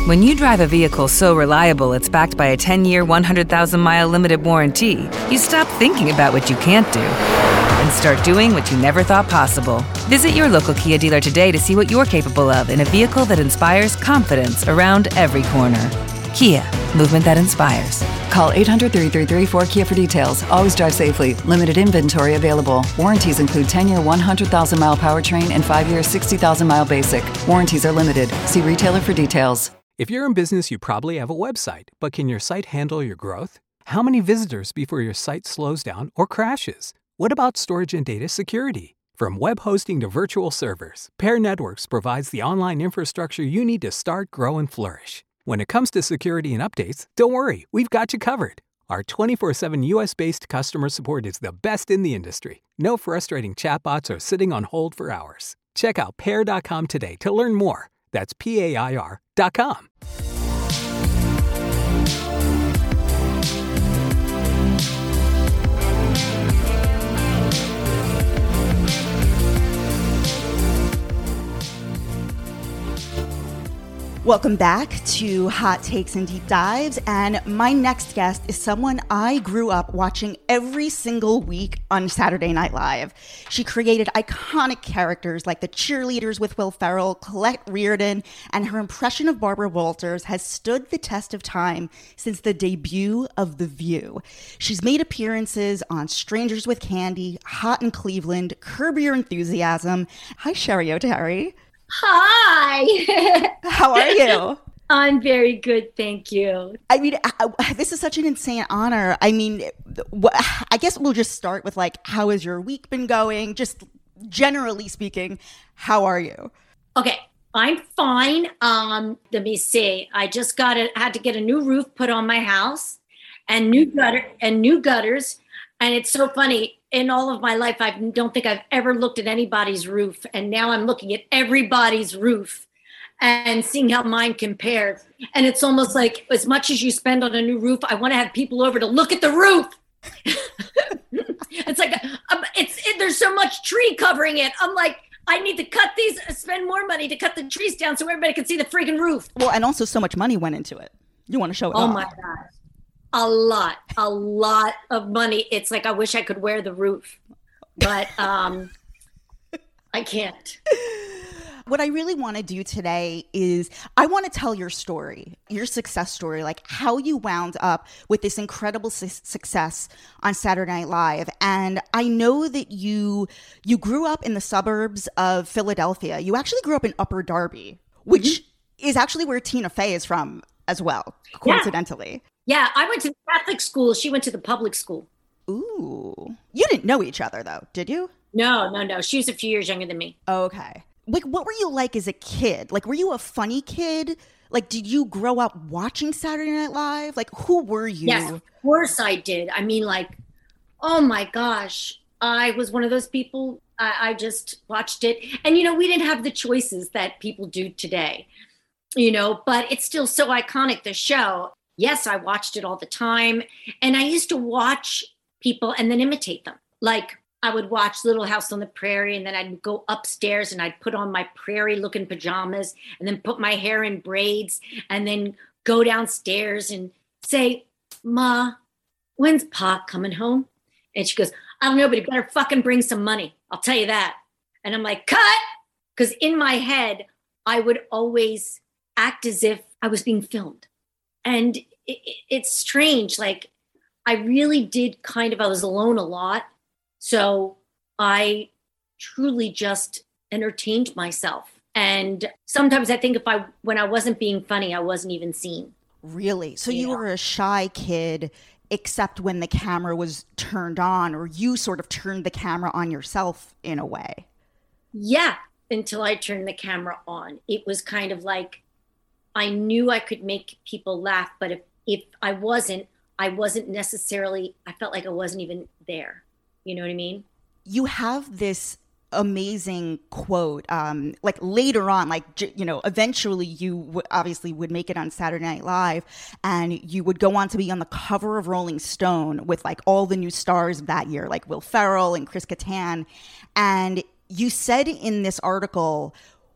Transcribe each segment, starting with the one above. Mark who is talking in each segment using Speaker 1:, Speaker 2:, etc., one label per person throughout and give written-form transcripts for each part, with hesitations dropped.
Speaker 1: When you drive a vehicle so reliable it's backed by a 10-year, 100,000-mile limited warranty, you stop thinking about what you can't do and start doing what you never thought possible. Visit your local Kia dealer today to see what you're capable of in a vehicle that inspires confidence around every corner. Kia, movement that inspires.
Speaker 2: Call 800-333-4KIA for details. Always drive safely. Limited inventory available. Warranties include 10-year 100,000-mile powertrain and 5-year 60,000-mile basic. Warranties are limited. See retailer for details.
Speaker 3: If you're in business, you probably have a website, but can your site handle your growth? How many visitors before your site slows down or crashes? What about storage and data security? From web hosting to virtual servers, Pair Networks provides the online infrastructure you need to start, grow, and flourish. When it comes to security and updates, don't worry, we've got you covered. Our 24/7 US-based customer support is the best in the industry. No frustrating chatbots or sitting on hold for hours. Check out pair.com today to learn more. That's PAIR.com.
Speaker 4: Welcome back to Hot Takes and Deep Dives, and my next guest is someone I grew up watching every single week on Saturday Night Live. She created iconic characters like the cheerleaders with Will Ferrell, Colette Reardon, and her impression of Barbara Walters has stood the test of time since the debut of The View. She's made appearances on Strangers with Candy, Hot in Cleveland, Curb Your Enthusiasm. Hi, Cheri Oteri.
Speaker 5: Hi.
Speaker 4: How are you?
Speaker 5: I'm very good, thank you.
Speaker 4: I mean, this is such an insane honor. I mean, I guess we'll just start with like, how has your week been going? Just generally speaking, how are you?
Speaker 5: Okay, I'm fine. Let me see. I just had to get a new roof put on my house and new gutters. And it's so funny. In all of my life, I don't think I've ever looked at anybody's roof. And now I'm looking at everybody's roof and seeing how mine compares. And it's almost like as much as you spend on a new roof, I want to have people over to look at the roof. It's like, there's so much tree covering it. I'm like, I need to spend more money to cut the trees down so everybody can see the freaking roof.
Speaker 4: Well, and also so much money went into it. You want to show it off.
Speaker 5: Oh my God. A lot of money. It's like, I wish I could wear the roof, but I can't.
Speaker 4: What I really want to do today is I want to tell your story, your success story, like how you wound up with this incredible success on Saturday Night Live. And I know that you grew up in the suburbs of Philadelphia. You actually grew up in Upper Darby, which is actually where Tina Fey is from as well, coincidentally.
Speaker 5: Yeah, I went to the Catholic school. She went to the public school.
Speaker 4: Ooh. You didn't know each other, though, did you?
Speaker 5: No. She was a few years younger than me.
Speaker 4: Okay. Like, what were you like as a kid? Like, were you a funny kid? Like, did you grow up watching Saturday Night Live? Like, who were you?
Speaker 5: Yes, of course I did. I mean, like, oh my gosh. I was one of those people. I just watched it. And, we didn't have the choices that people do today, but it's still so iconic, the show. Yes, I watched it all the time. And I used to watch people and then imitate them. Like I would watch Little House on the Prairie and then I'd go upstairs and I'd put on my prairie looking pajamas and then put my hair in braids and then go downstairs and say, Ma, when's Pa coming home? And she goes, I don't know, but he better fucking bring some money. I'll tell you that. And I'm like, cut. Because in my head, I would always act as if I was being filmed. And it's strange. Like, I really did I was alone a lot. So I truly just entertained myself. And sometimes I think when I wasn't being funny, I wasn't even seen.
Speaker 4: Really? So you were a shy kid, except when the camera was turned on, or you sort of turned the camera on yourself in a way? Yeah,
Speaker 5: until I turned the camera on. It was kind of like, I knew I could make people laugh, but if I wasn't necessarily, I felt like I wasn't even there. You know what I mean?
Speaker 4: You have this amazing quote, like later on, like, eventually you obviously would make it on Saturday Night Live and you would go on to be on the cover of Rolling Stone with like all the new stars of that year, like Will Ferrell and Chris Kattan. And you said in this article,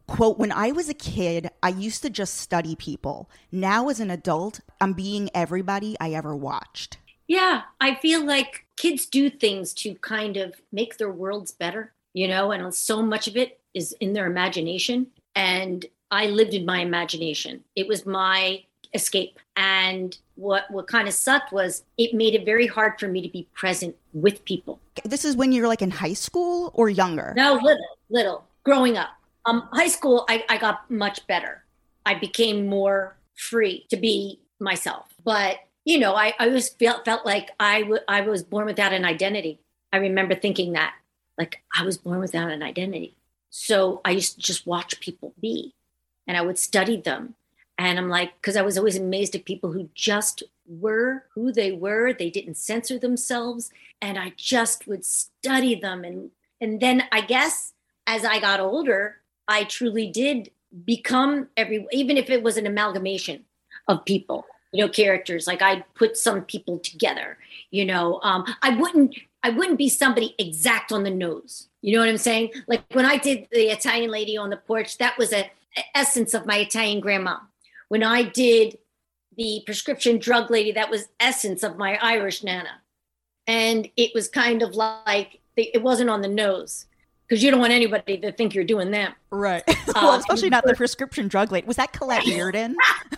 Speaker 4: quote, when I was a kid, I used to just study people. Now as an adult, I'm being everybody I ever watched.
Speaker 5: Yeah, I feel like kids do things to kind of make their worlds better, and so much of it is in their imagination. And I lived in my imagination. It was my escape. And what kind of sucked was it made it very hard for me to be present with people.
Speaker 4: This is when you're like in high school or younger?
Speaker 5: No, little, growing up. High school, I got much better. I became more free to be myself. But, I always felt like I was born without an identity. I remember thinking that, like, I was born without an identity. So I used to just watch people be, and I would study them. And I'm like, because I was always amazed at people who just were who they were. They didn't censor themselves. And I just would study them. And then I guess as I got older, I truly did become even if it was an amalgamation of people, characters. Like I put some people together, I wouldn't be somebody exact on the nose. You know what I'm saying? Like when I did the Italian lady on the porch, that was an essence of my Italian grandma. When I did the prescription drug lady, that was essence of my Irish nana. And it was kind of like, it wasn't on the nose. Because you don't want anybody to think you're doing them.
Speaker 4: Right. Well, especially not the prescription drug lady. Was that Colette Reardon?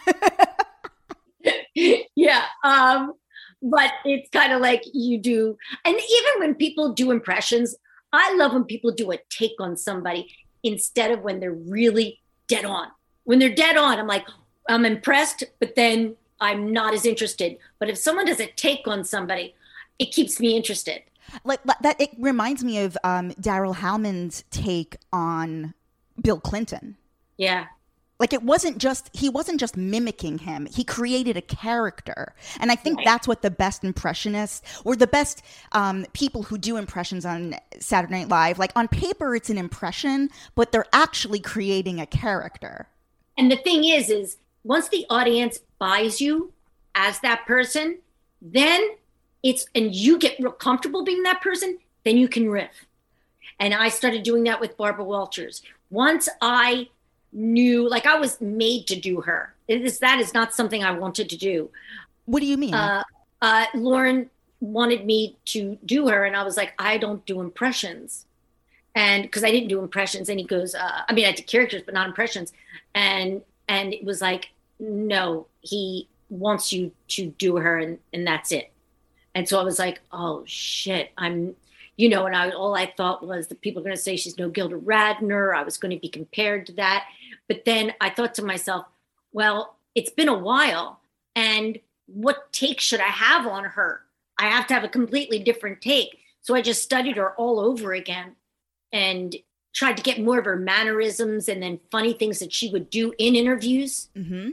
Speaker 5: Yeah. But it's kind of like you do. And even when people do impressions, I love when people do a take on somebody instead of when they're really dead on. When they're dead on, I'm like, I'm impressed, but then I'm not as interested. But if someone does a take on somebody, it keeps me interested.
Speaker 4: Like that, it reminds me of Daryl Hallman's take on Bill Clinton.
Speaker 5: Yeah.
Speaker 4: Like he wasn't just mimicking him. He created a character. And I think that's what the best impressionists or the best people who do impressions on Saturday Night Live, like on paper, it's an impression, but they're actually creating a character.
Speaker 5: And the thing is once the audience buys you as that person, then and you get real comfortable being that person, then you can riff. And I started doing that with Barbara Walters. Once I knew, like I was made to do her. That is not something I wanted to do.
Speaker 4: What do you mean?
Speaker 5: Lauren wanted me to do her, and I was like, I don't do impressions. And because I didn't do impressions, and he goes, I did characters, but not impressions. And it was like, no, he wants you to do her, and that's it. And so I was like, oh shit, and all I thought was that people are going to say she's no Gilda Radner. I was going to be compared to that. But then I thought to myself, well, it's been a while. And what take should I have on her? I have to have a completely different take. So I just studied her all over again and tried to get more of her mannerisms and then funny things that she would do in interviews. Mm-hmm.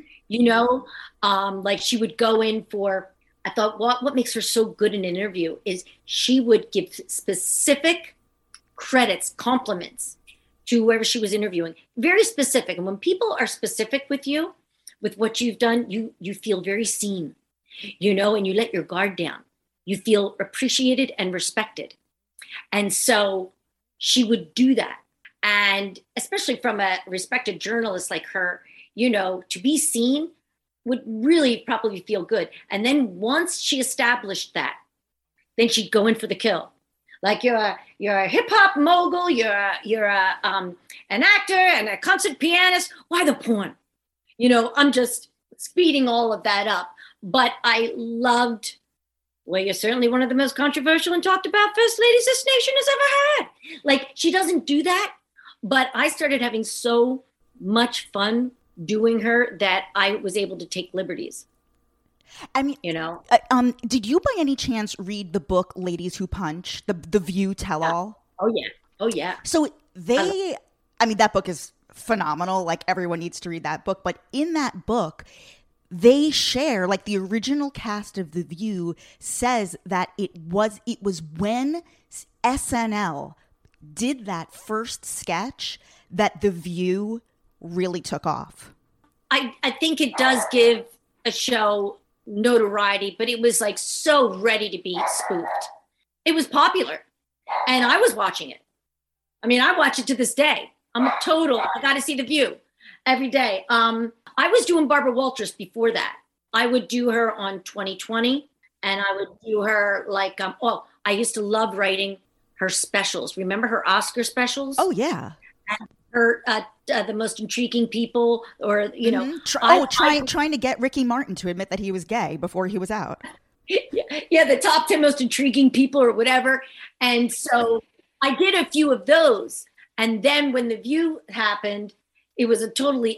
Speaker 5: Like she would go in for, I thought, what makes her so good in an interview is she would give specific credits, compliments to whoever she was interviewing. Very specific. And when people are specific with you, with what you've done, you feel very seen, and you let your guard down. You feel appreciated and respected. And so she would do that. And especially from a respected journalist like her, to be seen would really probably feel good. And then once she established that, then she'd go in for the kill. Like you're a hip hop mogul, you're an actor and a concert pianist. Why the porn? I'm just speeding all of that up. But I loved, well, you're certainly one of the most controversial and talked about first ladies this nation has ever had. Like she doesn't do that, but I started having so much fun doing her that I was able to take liberties.
Speaker 4: Did you by any chance read the book Ladies Who Punch, the View tell-all?
Speaker 5: Oh yeah.
Speaker 4: So that book is phenomenal. Like everyone needs to read that book. But in that book, they share, like the original cast of The View says that it was when SNL did that first sketch that The View really took off.
Speaker 5: I think it does give a show notoriety, but it was like so ready to be spoofed. It was popular and I was watching it. I watch it to this day. I'm a total, I got to see The View every day. I was doing Barbara Walters before that. I would do her on 2020, and I would do her like, I used to love writing her specials. Remember her Oscar specials?
Speaker 4: Oh, yeah.
Speaker 5: And her, The Most Intriguing People, or, you know.
Speaker 4: Trying to get Ricky Martin to admit that he was gay before he was out.
Speaker 5: Yeah, the top 10 most intriguing people or whatever. And so I did a few of those. And then when The View happened, it was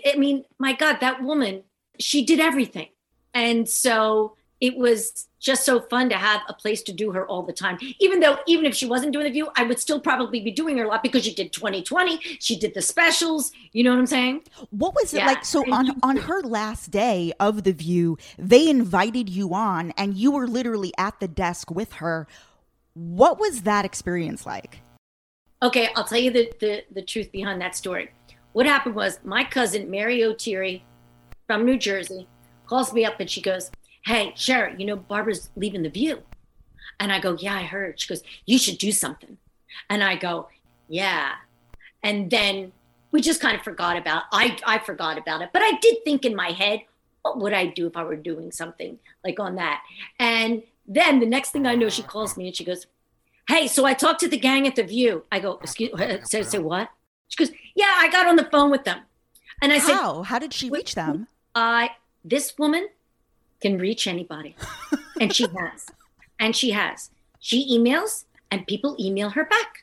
Speaker 5: my God, that woman, she did everything. And so it was just so fun to have a place to do her all the time. Even if she wasn't doing The View, I would still probably be doing her a lot because she did 2020. She did the specials. You know what I'm saying?
Speaker 4: What was it like? So on her last day of The View, they invited you on and you were literally at the desk with her. What was that experience like?
Speaker 5: Okay, I'll tell you the truth behind that story. What happened was my cousin, Mary O'Teary from New Jersey, calls me up and she goes, "Hey, Sherry, you know, Barbara's leaving The View." And I go, "Yeah, I heard." She goes, "You should do something." And I go, "Yeah." And then we just kind of forgot about it. I forgot about it. But I did think in my head, what would I do if I were doing something like on that? And then the next thing I know, she calls me and she goes, "Hey, so I talked to the gang at The View." I go, "Excuse me, say what?" She goes, "Yeah, I got on the phone with them." And I said,
Speaker 4: How did she reach them?
Speaker 5: This woman can reach anybody. And she has. And she has. She emails and people email her back.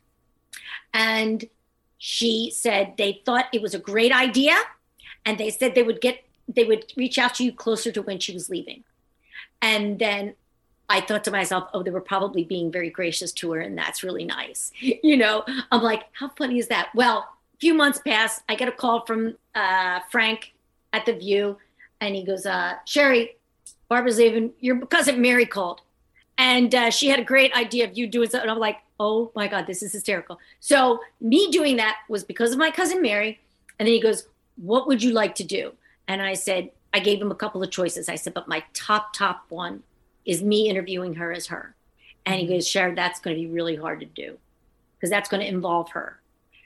Speaker 5: And she said they thought it was a great idea. And they said they would reach out to you closer to when she was leaving. And then I thought to myself, they were probably being very gracious to her. And that's really nice. You know, I'm like, how funny is that? Well, a few months pass. I get a call from Frank at The View. And he goes, "Sherry, Barbara's leaving. Your cousin Mary called. And she had a great idea of you doing something." And I'm like, oh my God, this is hysterical. So me doing that was because of my cousin Mary. And then he goes, "What would you like to do?" And I said, I gave him a couple of choices. I said, but my top one is me interviewing her as her. And he goes, "Sherry, that's going to be really hard to do because that's going to involve her.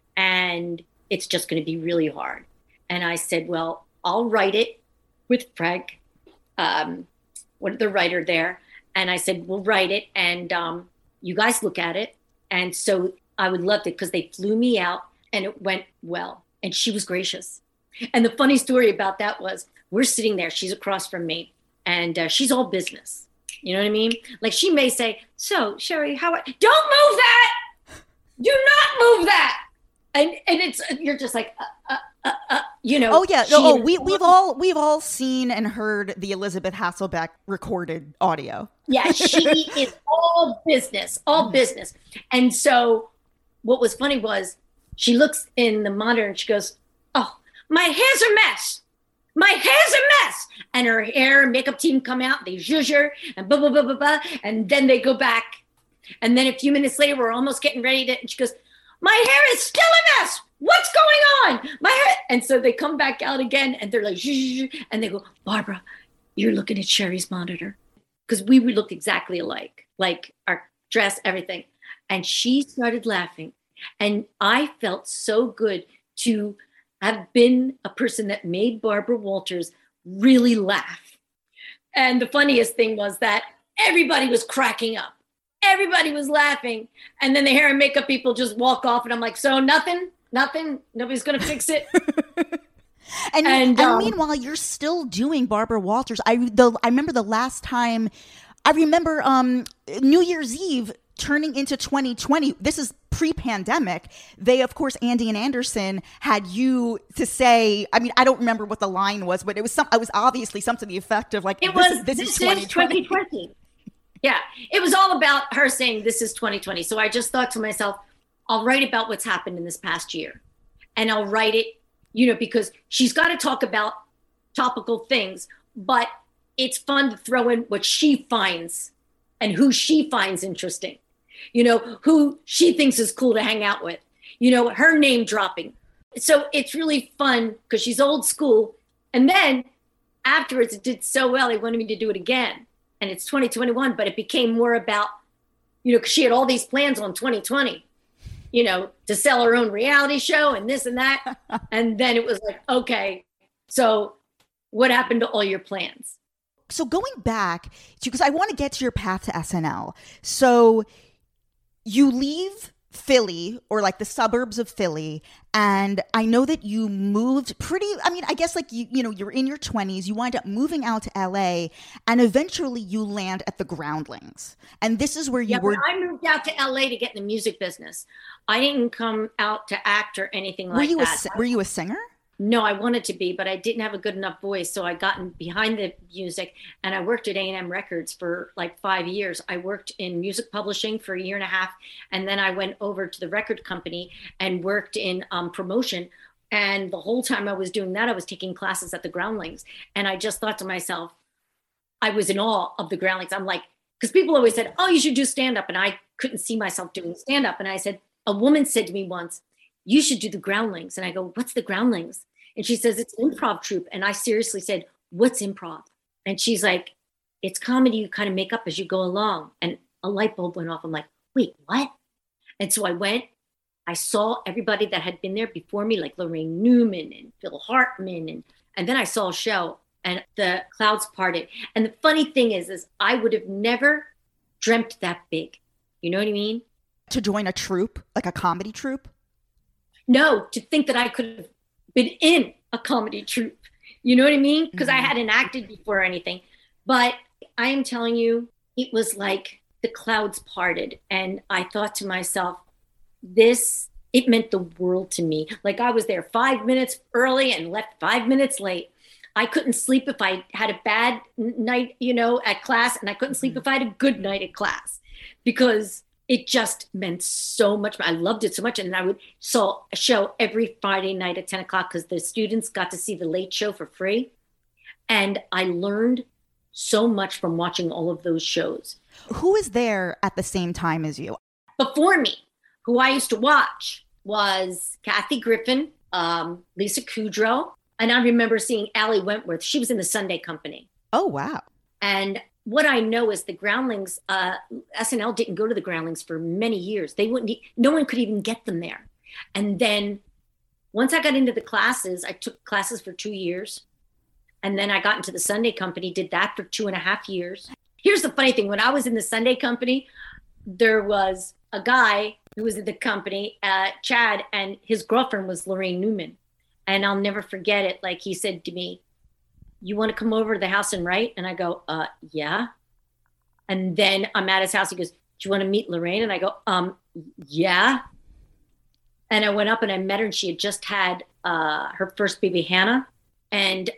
Speaker 5: And it's just going to be really hard." And I said, well, I'll write it with Frank, the writer there. And I said, we'll write it and you guys look at it. And so I would love it because they flew me out and it went well. And she was gracious. And the funny story about that was we're sitting there, she's across from me and she's all business. You know what I mean? Like she may say, "So Sherry, don't move that. Do not move that." And it's, you're just like, you know.
Speaker 4: Oh yeah. We've all seen and heard the Elizabeth Hasselbeck recorded audio.
Speaker 5: Yeah, she is all business. And so what was funny was she looks in the monitor and she goes, "Oh, my hair's a mess. My hair's a mess." And her hair and makeup team come out, they zhuzh her and blah, blah, blah, blah, blah. And then they go back. And then a few minutes later, we're almost getting ready to, and she goes, "My hair is still a mess. What's going on? My hair." And so they come back out again and they're like, zhuzh, and they go, "Barbara, you're looking at Sherry's monitor." Because we would look exactly alike, like our dress, everything. And she started laughing. And I felt so good to have been a person that made Barbara Walters really laugh. And the funniest thing was that everybody was cracking up. Everybody was laughing. And then the hair and makeup people just walk off. And I'm like, "So nothing, nobody's going to fix it."
Speaker 4: And meanwhile, you're still doing Barbara Walters. I remember the last time, New Year's Eve turning into 2020. This is pre-pandemic. They, of course, Andy and Anderson had you to say, I mean, I don't remember what the line was, but it was obviously something to the effect of like, this is 2020.
Speaker 5: Yeah, it was all about her saying, "This is 2020. So I just thought to myself, I'll write about what's happened in this past year. And I'll write it, you know, because she's got to talk about topical things, but it's fun to throw in what she finds and who she finds interesting, you know, who she thinks is cool to hang out with, you know, her name dropping. So it's really fun because she's old school. And then afterwards, it did so well, they wanted me to do it again. And it's 2021, but it became more about, you know, because she had all these plans on 2020. to sell her own reality show and this and that. And then it was like, okay, so what happened to all your plans?
Speaker 4: So going back to, because I want to get to your path to SNL. So you leave Philly, or like the suburbs of Philly, and I know that you moved I guess like you're in your 20s, you wind up moving out to LA, and eventually you land at the Groundlings. And this is where you were.
Speaker 5: I moved out to LA to get in the music business. I didn't come out to act or anything like that.
Speaker 4: Were you a singer?
Speaker 5: No, I wanted to be, but I didn't have a good enough voice. So I got behind the music, and I worked at A&M Records for like 5 years. I worked in music publishing for a year and a half. And then I went over to the record company and worked in promotion. And the whole time I was doing that, I was taking classes at the Groundlings. And I just thought to myself, I was in awe of the Groundlings. I'm like, because people always said, oh, you should do stand-up. And I couldn't see myself doing stand-up. And I said, a woman said to me once, you should do the Groundlings. And I go, what's the Groundlings? And she says, it's an improv troupe. And I seriously said, what's improv? And she's like, it's comedy you kind of make up as you go along. And a light bulb went off. I'm like, wait, what? And so I went, I saw everybody that had been there before me, like Lorraine Newman and Phil Hartman. And then I saw a show and the clouds parted. And the funny thing is I would have never dreamt that big. You know what I mean?
Speaker 4: To join a troupe, like a comedy troupe?
Speaker 5: No, to think that I could have been in a comedy troupe. You know what I mean? Because I hadn't acted before or anything. But I am telling you, it was like the clouds parted. And I thought to myself, it meant the world to me. Like I was there 5 minutes early and left 5 minutes late. I couldn't sleep if I had a bad night, at class. And I couldn't sleep if I had a good night at class, because it just meant so much. I loved it so much. And I saw a show every Friday night at 10 o'clock because the students got to see the late show for free. And I learned so much from watching all of those shows.
Speaker 4: Who is there at the same time as you?
Speaker 5: Before me, who I used to watch was Kathy Griffin, Lisa Kudrow. And I remember seeing Allie Wentworth. She was in the Sunday Company.
Speaker 4: Oh, wow.
Speaker 5: And what I know is the Groundlings, SNL didn't go to the Groundlings for many years. No one could even get them there. And then once I got into the classes, I took classes for 2 years. And then I got into the Sunday Company, did that for 2.5 years. Here's the funny thing. When I was in the Sunday Company, there was a guy who was in the company, Chad, and his girlfriend was Lorraine Newman. And I'll never forget it. Like he said to me, you want to come over to the house and write? And I go, yeah. And then I'm at his house. He goes, do you want to meet Lorraine? And I go, yeah. And I went up and I met her, and she had just had her first baby, Hannah. And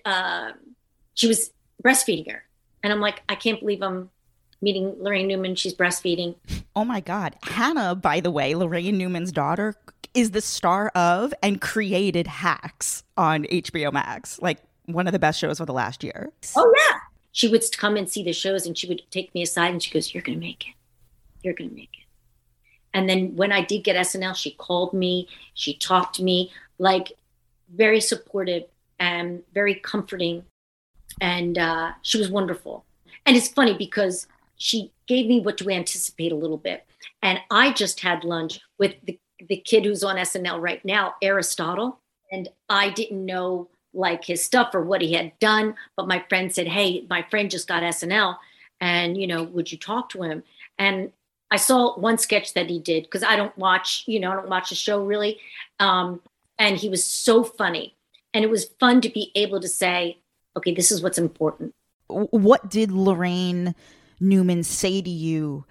Speaker 5: she was breastfeeding her. And I'm like, I can't believe I'm meeting Lorraine Newman. She's breastfeeding.
Speaker 4: Oh my God. Hannah, by the way, Lorraine Newman's daughter, is the star of and created Hacks on HBO Max. Like, one of the best shows of the last year.
Speaker 5: Oh, yeah. She would come and see the shows, and she would take me aside and she goes, you're going to make it. You're going to make it. And then when I did get SNL, she called me. She talked to me, like very supportive and very comforting. And she was wonderful. And it's funny because she gave me what to anticipate a little bit. And I just had lunch with the kid who's on SNL right now, Aristotle. And I didn't know like his stuff or what he had done. But my friend said, hey, my friend just got SNL and, would you talk to him? And I saw one sketch that he did because I don't watch the show really. And he was so funny. And it was fun to be able to say, okay, this is what's important.
Speaker 4: What did Lorraine Newman say to you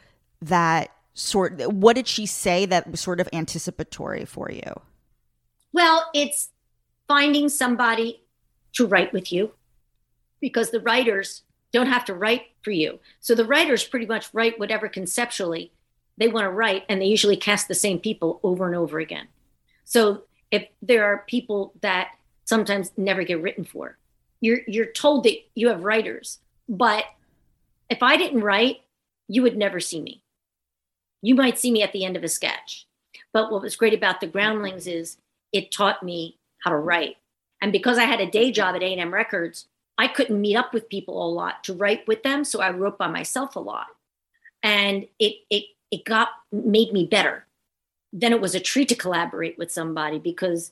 Speaker 4: what did she say that was sort of anticipatory for you?
Speaker 5: Well, it's finding somebody to write with you, because the writers don't have to write for you. So the writers pretty much write whatever conceptually they want to write, and they usually cast the same people over and over again. So if there are people that sometimes never get written for, you're told that you have writers. But if I didn't write, you would never see me. You might see me at the end of a sketch. But what was great about the Groundlings is it taught me how to write. And because I had a day job at A&M Records, I couldn't meet up with people a lot to write with them. So I wrote by myself a lot. And it made me better. then it was a treat to collaborate with somebody because,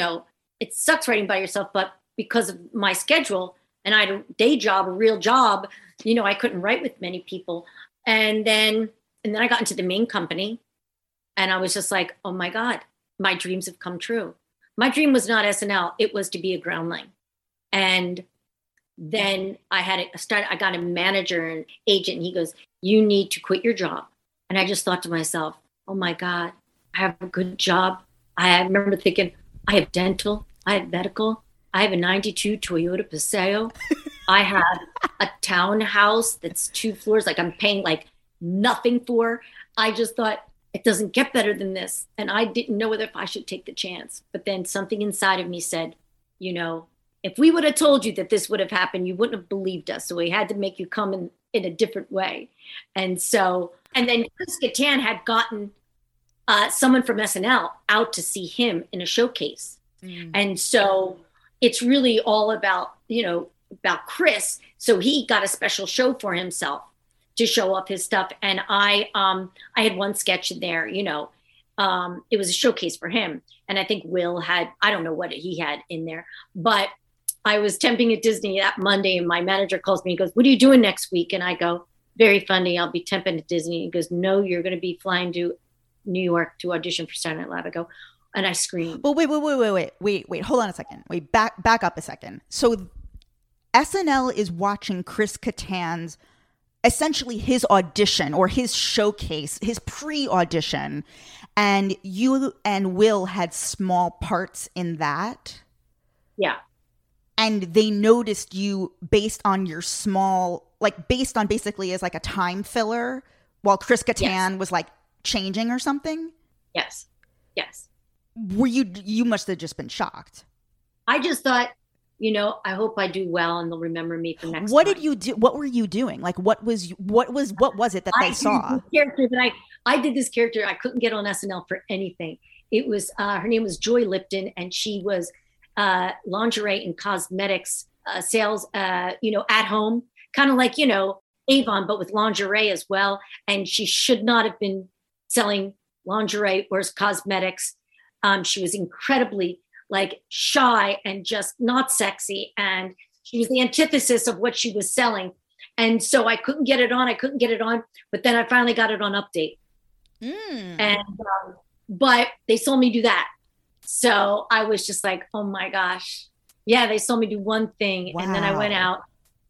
Speaker 5: it sucks writing by yourself, but because of my schedule and I had a day job, a real job, I couldn't write with many people. And then I got into the main company and I was just like, oh my God, my dreams have come true. My dream was not SNL. It was to be a groundling. And then I got a manager and agent and he goes, you need to quit your job. And I just thought to myself, oh my God, I have a good job. I remember thinking, I have dental, I have medical, I have a 92 Toyota Paseo. I have a townhouse that's 2 floors, like I'm paying like nothing for. I just thought it doesn't get better than this. And I didn't know whether if I should take the chance. But then something inside of me said, if we would have told you that this would have happened, you wouldn't have believed us. So we had to make you come in a different way. And then Chris Kattan had gotten someone from SNL out to see him in a showcase. And so it's really all about Chris. So he got a special show for himself to show off his stuff. And I had one sketch in there, it was a showcase for him. And I think Will had, I don't know what he had in there, but I was temping at Disney that Monday and my manager calls me and goes, what are you doing next week? And I go, very funny, I'll be temping at Disney. He goes, no, you're going to be flying to New York to audition for Saturday Night Live. I go, and I screamed.
Speaker 4: Well, wait, hold on a second. Wait, back up a second. So SNL is watching Chris Kattan's, essentially his audition or his showcase, his pre-audition, and you and Will had small parts in that?
Speaker 5: Yeah.
Speaker 4: And they noticed you based on your small, based on basically as like a time filler while Chris Kattan was like changing or something?
Speaker 5: Yes.
Speaker 4: Were you must have just been shocked. I
Speaker 5: just thought, I hope I do well and they'll remember me for next
Speaker 4: What
Speaker 5: time.
Speaker 4: did you do? What were you doing? Like, what was it that they saw?
Speaker 5: I did this character. I couldn't get on SNL for anything. It was, her name was Joy Lipton and she was lingerie and cosmetics sales, at home, kind of like, Avon, but with lingerie as well. And she should not have been selling lingerie or cosmetics. She was incredibly shy and just not sexy. And she was the antithesis of what she was selling. And so I couldn't get it on. But then I finally got it on Update. And, but they saw me do that. So I was just like, oh my gosh. Yeah, they saw me do one thing. Wow. And then I went out.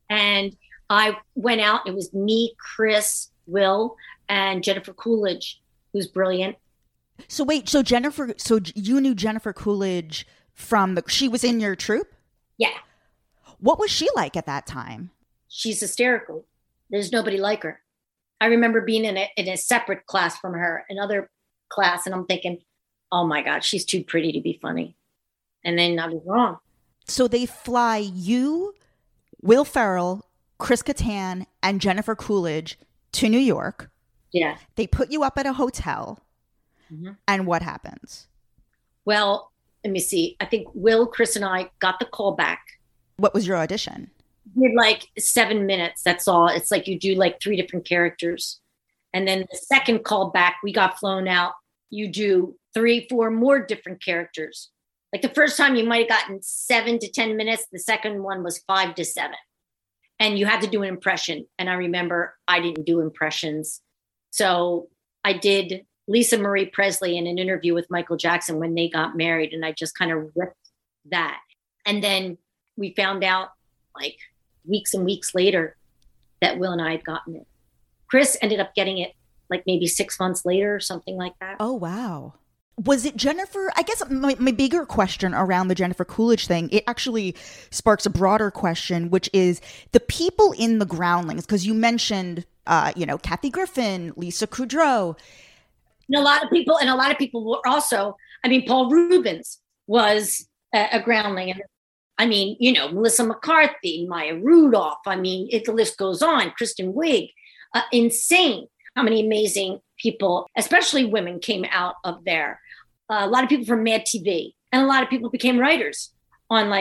Speaker 5: It was me, Chris, Will, and Jennifer Coolidge, who's brilliant.
Speaker 4: So wait, so you knew Jennifer Coolidge she was in your troupe?
Speaker 5: Yeah.
Speaker 4: What was she like at that time?
Speaker 5: She's hysterical. There's nobody like her. I remember being in a separate class from her, another class, and I'm thinking, oh my God, she's too pretty to be funny. And then I was wrong.
Speaker 4: So they fly you, Will Ferrell, Chris Kattan, and Jennifer Coolidge to New York.
Speaker 5: Yeah.
Speaker 4: They put you up at a hotel. Mm-hmm. And what happens?
Speaker 5: Well, let me see. I think Will, Chris, and I got the call back.
Speaker 4: What was your audition?
Speaker 5: We did 7 minutes. That's all. It's like you do 3 different characters. And then the second call back, we got flown out. You do 3, 4 more different characters. The first time you might have gotten 7 to 10 minutes. The second one was 5 to 7. And you had to do an impression. And I remember I didn't do impressions. So I did Lisa Marie Presley in an interview with Michael Jackson when they got married. And I just kind of ripped that. And then we found out weeks and weeks later that Will and I had gotten it. Chris ended up getting it maybe 6 months later or something like that.
Speaker 4: Oh, wow. Was it Jennifer? I guess my bigger question around the Jennifer Coolidge thing, it actually sparks a broader question, which is the people in the Groundlings, because you mentioned, Kathy Griffin, Lisa Kudrow.
Speaker 5: And a lot of people were also, Paul Rubens was a Groundling. And Melissa McCarthy, Maya Rudolph. The list goes on. Kristen Wiig, insane. How many amazing people, especially women, came out of there. A lot of people from Mad TV, and a lot of people became writers on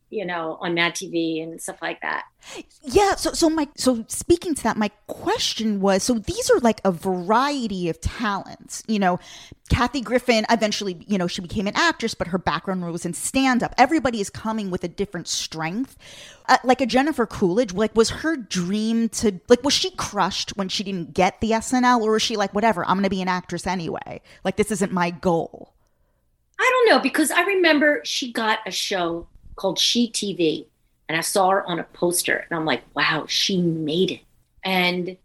Speaker 5: on Mad TV and stuff like that.
Speaker 4: Yeah. So speaking to that, my question was, so these are like a variety of talents, Kathy Griffin, eventually, she became an actress, but her background was in stand-up. Everybody is coming with a different strength. Like a Jennifer Coolidge, was her dream was she crushed when she didn't get the SNL, or was she like, whatever, I'm going to be an actress anyway? Like, this isn't my goal.
Speaker 5: I don't know, because I remember she got a show called She TV, and I saw her on a poster, and I'm like, wow, she made it. And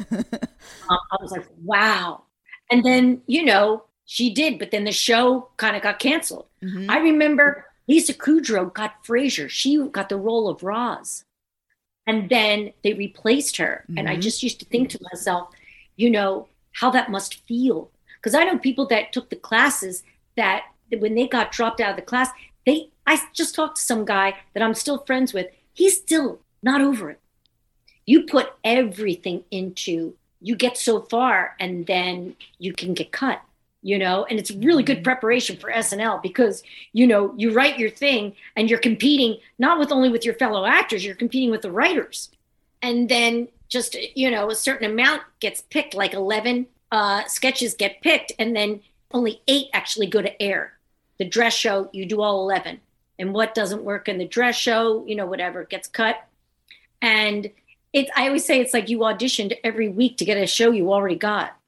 Speaker 5: I was like, wow. And then, she did, but then the show kind of got canceled. Mm-hmm. I remember Lisa Kudrow got Frasier. She got the role of Roz. And then they replaced her. Mm-hmm. And I just used to think to myself, how that must feel. Because I know people that took the classes that when they got dropped out of the class, I just talked to some guy that I'm still friends with. He's still not over it. You put everything into, you get so far and then you can get cut, and it's really good preparation for SNL because, you write your thing and you're competing not only with your fellow actors, you're competing with the writers. And then just, a certain amount gets picked, like 11 sketches get picked, and then only 8 actually go to air. The dress show, you do all 11. And what doesn't work in the dress show, whatever gets cut. And I always say it's like you auditioned every week to get a show you already got,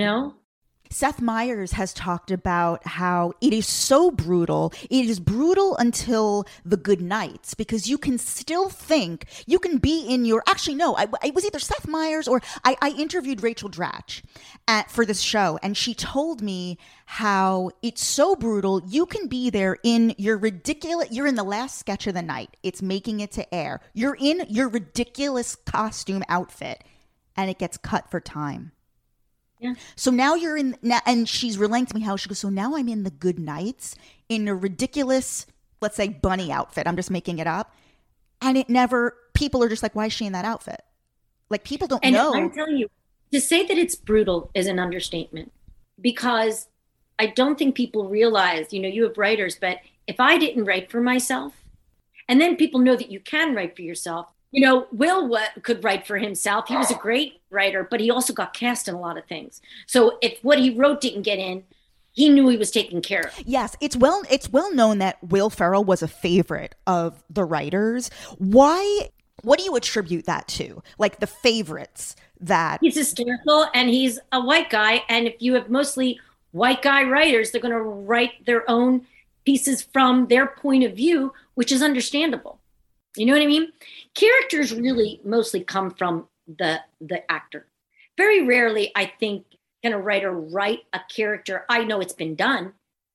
Speaker 4: Seth Meyers has talked about how it is so brutal. It is brutal until the good nights, because you can still think you can be in your, actually, no, it was either Seth Meyers or I interviewed Rachel Dratch for this show. And she told me how it's so brutal. You can be there in your ridiculous, you're in the last sketch of the night. It's making it to air. You're in your ridiculous costume outfit and it gets cut for time. Yeah. So now you're in, and she's relaying to me how she goes, so now I'm in the good nights in a ridiculous, let's say, bunny outfit. I'm just making it up. And people are just like, why is she in that outfit? Like, people don't know.
Speaker 5: And I'm telling you, to say that it's brutal is an understatement, because I don't think people realize, you have writers, but if I didn't write for myself, and then people know that you can write for yourself. Will could write for himself. He was a great writer, but he also got cast in a lot of things. So if what he wrote didn't get in, he knew he was taken care of.
Speaker 4: Yes, it's well known that Will Ferrell was a favorite of the writers. Why? What do you attribute that to? Like the favorites that
Speaker 5: he's hysterical and he's a white guy. And if you have mostly white guy writers, they're going to write their own pieces from their point of view, which is understandable. You know what I mean? Characters really mostly come from the actor. Very rarely, I think, can a writer write a character. I know it's been done,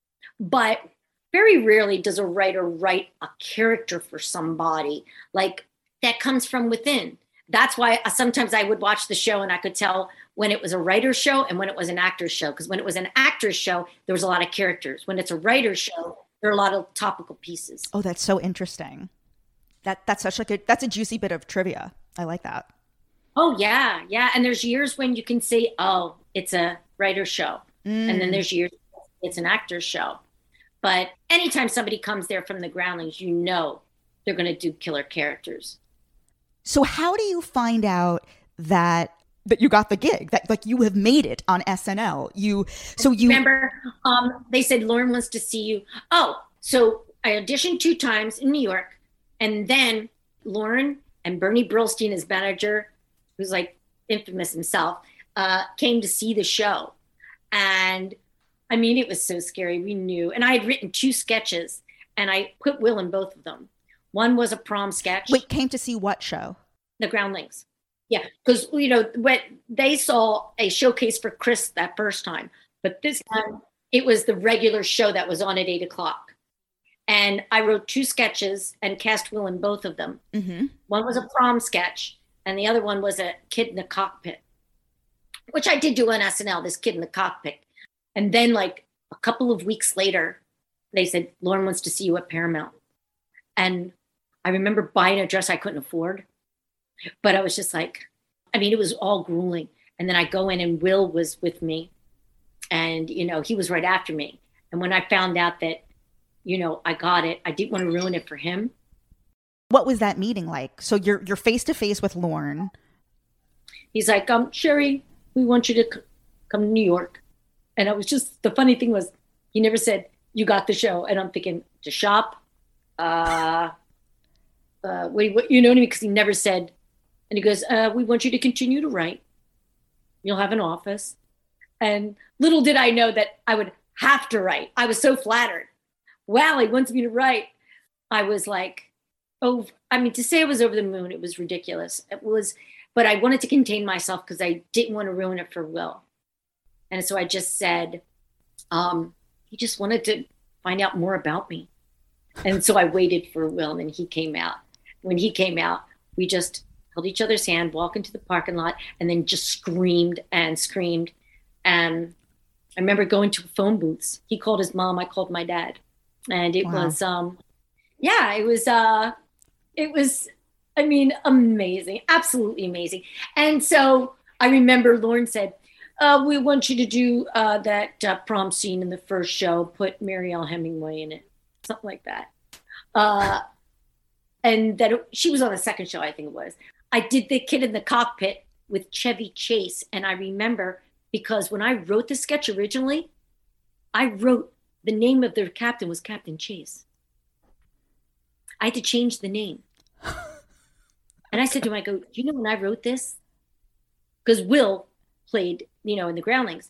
Speaker 5: but very rarely does a writer write a character for somebody. Like, that comes from within. That's why sometimes I would watch the show and I could tell when it was a writer's show and when it was an actor's show. Because when it was an actor's show, there was a lot of characters. When it's a writer's show, there are a lot of topical pieces.
Speaker 4: Oh, that's so interesting. That's that's a juicy bit of trivia. I like that.
Speaker 5: Oh yeah. And there's years when you can say, oh, it's a writer's show. And then there's years it's an actor's show. But anytime somebody comes there from the groundlings, they're going to do killer characters.
Speaker 4: So how do you find out that you got the gig, that like you have made it on SNL? You
Speaker 5: remember, they said, Lauren wants to see you. Oh, so I auditioned 2 times in New York. And then Lauren and Bernie Brillstein, his manager, who's like infamous himself, came to see the show. And I mean, it was so scary. We knew. And I had written 2 sketches and I put Will in both of them. One was a prom sketch.
Speaker 4: Wait, came to see what show?
Speaker 5: The Groundlings. Yeah, because, when they saw a showcase for Chris that first time. But this time, it was the regular show that was on at 8:00. And I wrote 2 sketches and cast Will in both of them. Mm-hmm. One was a prom sketch, and the other one was a kid in the cockpit, which I did do on SNL, this kid in the cockpit. And then, like, a couple of weeks later, they said, Lauren wants to see you at Paramount. And I remember buying a dress I couldn't afford. But I was just like, it was all grueling. And then I go in and Will was with me. And, he was right after me. And when I found out that, I got it, I didn't want to ruin it for him.
Speaker 4: What was that meeting like? So you're face to face with Lorne.
Speaker 5: He's like, Sherry, we want you to come to New York. And it was just, the funny thing was, he never said, you got the show. And I'm thinking, to shop? What, you know what I mean? Because he never said, and he goes, we want you to continue to write. You'll have an office. And little did I know that I would have to write. I was so flattered. Wow, he wants me to write. I was like, to say I was over the moon, it was ridiculous. It was, but I wanted to contain myself because I didn't want to ruin it for Will. And so I just said, he just wanted to find out more about me. And so I waited for Will, and then he came out. When he came out, we just held each other's hand, walked into the parking lot, and then just screamed and screamed. And I remember going to phone booths. He called his mom, I called my dad. And it was, amazing, absolutely amazing. And so I remember Lorne said, we want you to do that prom scene in the first show, put Marielle Hemingway in it, something like that. And that she was on the second show, I think it was. I did The Kid in the Cockpit with Chevy Chase. And I remember, because when I wrote the sketch originally, I wrote the name of their captain was Captain Chase. I had to change the name. And I said to him, I go, do you know when I wrote this? Because Will played, in the Groundlings.